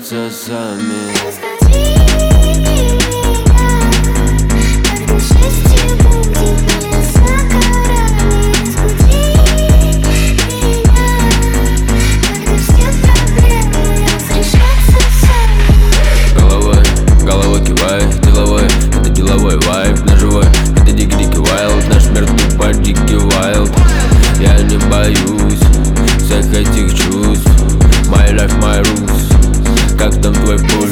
разрешатся сами. Головой кивай, деловой, это деловой вайб. Ножевой, это дики-дики вайлд. Наш мир тупо дикий вайлд. Я не боюсь всех этих чувств. My life, my rules. Как там твой пульс?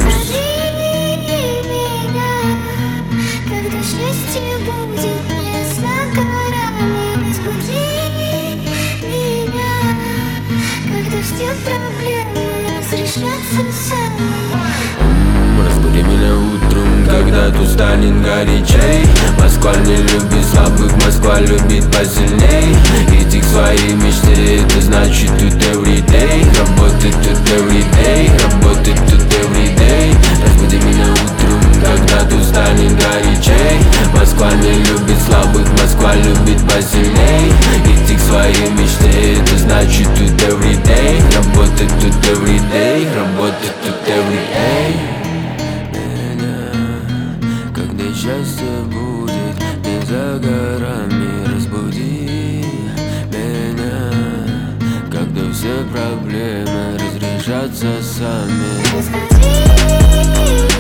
Когда счастье будет не за горами, разбуди меня, когда все проблемы разрешатся сами. Разбуди меня утром, когда тут станет горячей. Москва не любит слабых, Москва любит посильней. Идти к своей мечте, это значит тут everyday. Работать тут everyday, работать тут everyday. Разбуди меня утром, когда тут станет горячей. Москва не любит слабых, Москва любит посильней. Идти к своей мечте, это значит тут everyday. Работать тут everyday, работать тут everyday. Когда счастье будет не за горами, разбуди меня, когда все проблемы разрешатся сами. Разбуди